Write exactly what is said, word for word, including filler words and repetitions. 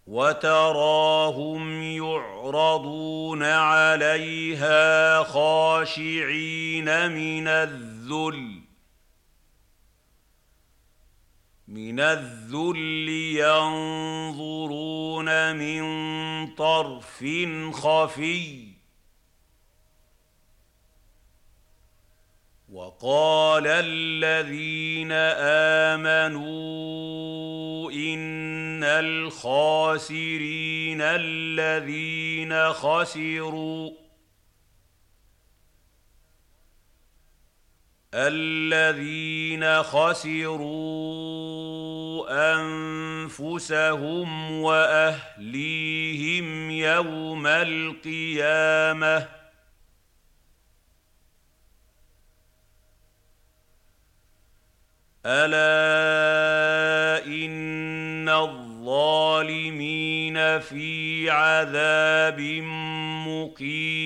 وتراهم يعرضون عليها خاشعين من الذل من الذل ينظرون من طرف خفي وقال الذين آمنوا إن الخاسرين الذين خسروا الذين خسروا أنفسهم وأهليهم يوم القيامة ألا إن الظالمين في عذاب مقيم